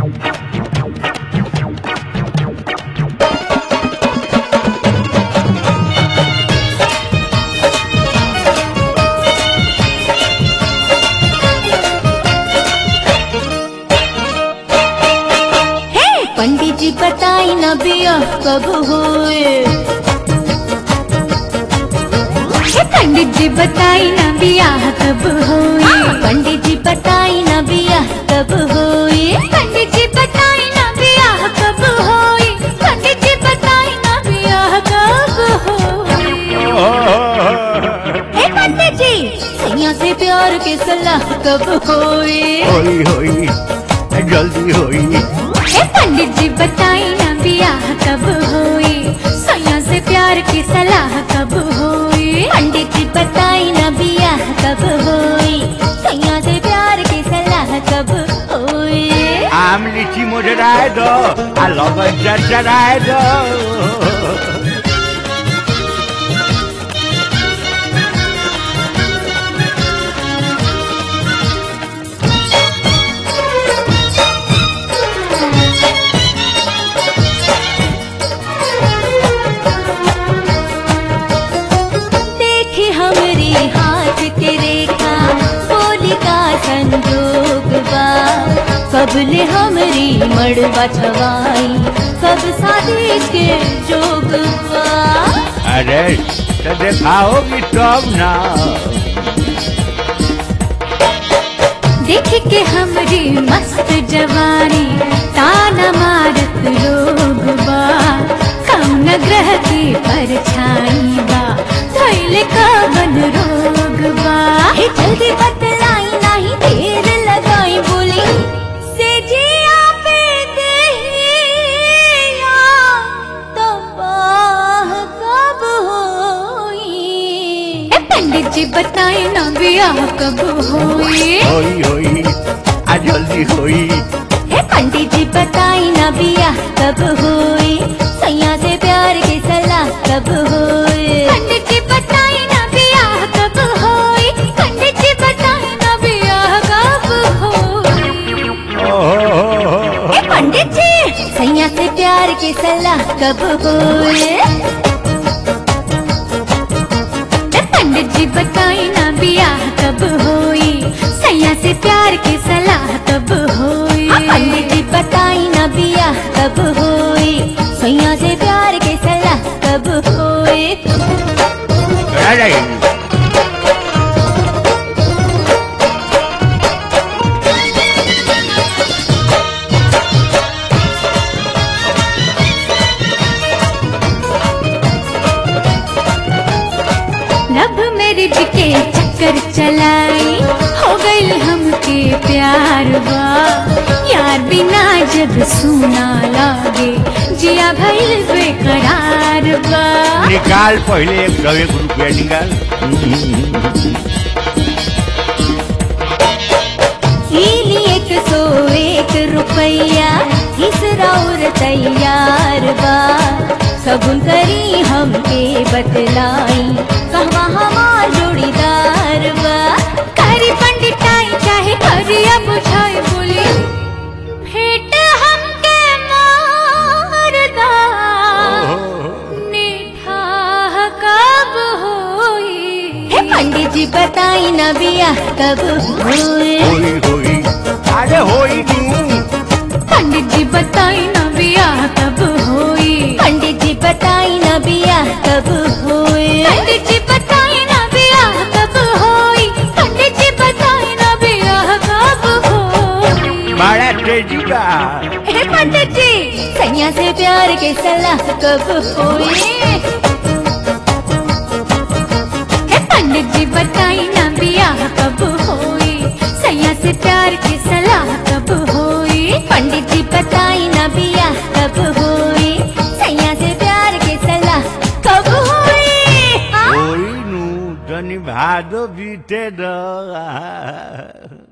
पंडित जी बताई न बियाह कब होए। पंडित जी बताई न बियाह कब होए। पंडित जी बताई न बियाह कब होए। पंडित जी बताई न बियाह कब होए। पंडित जी बताई न बियाह कब होए। हे पंडित जी सैया से प्यार के सलाह कब होए। होई होई जल्दी होई। पंडित जी बताई ना बियाह कब होए। सैया से प्यार की सलाह कब होए। पंडित जी बताई ना बियाह कब होए। सैया से प्यार की सलाह कब होए। आम लीची मोजराए दो आ लगन चरचराए दो। कबले हमरी मड़वा छवाई कब शादी के जोग बा। अरे तो दिखाओगी तब ना। देख के हमरी मस्त जवानी ताना मारत लोग बा। कम न ग्रह की परछाई बा धैले कवन रोग बा। जल्दी बतलाई नहीं देर लगाई बोली से जिया पे देहिया तबाह कब होई। पंडित जी बताए ना बियाह कब होई। होई होई आ जल्दी होई। पंडित जी बताई ना बियाह कब होई। सैया से प्यार की सलाह कब होई। पंडित जी बताई ना बियाह कब होई। पंडित जी बताई ना बियाह कब होई। पंडित जी सैया से प्यार की सलाह कब होई। पंडित जी बताई ना बियाह कब होई। सैया से प्यार की सलाह कब होई। पंडित जी बताई ना बियाह कब होई। सैया से प्यार की सलाह कब होई। रब मेरे जी के चक्कर चलाई हो गई हमके प्यार बा। यार बिना जब सुना लागे जिया भइल बेकरार बा। निकाल पहले 1 रुपया निकाल। इली 101 रुपया इस राउर तैयार बा। सगुन करी हमके बतलाई कहवा हमार जोड़ीदार बा। करी पंडिताई चाहे करिया बुझाई बोली भेंट हमके मारदा निठाह कब होई। पंडित जी बताई ना बियाह कब होई। होई होई अरे होई नी। पंडित जी बताई ना बियाह कब होई। पंडित जी बताई ना बियाह कब होई। पंडित जी बताई ना बियाह कब होई। पंडित जी बताई ना बियाह कब होई। बड़ा तेजी बा। पंडित जी सैया से प्यार के सलाह कब होई। पंडित जी बताई ना बियाह कब होई। सैया से प्यार की सलाह कब होई। पंडित जी बताई ना बियाह कब होई। सैया से प्यार की सलाह कब होई। होई नु तनी भादो बीते द।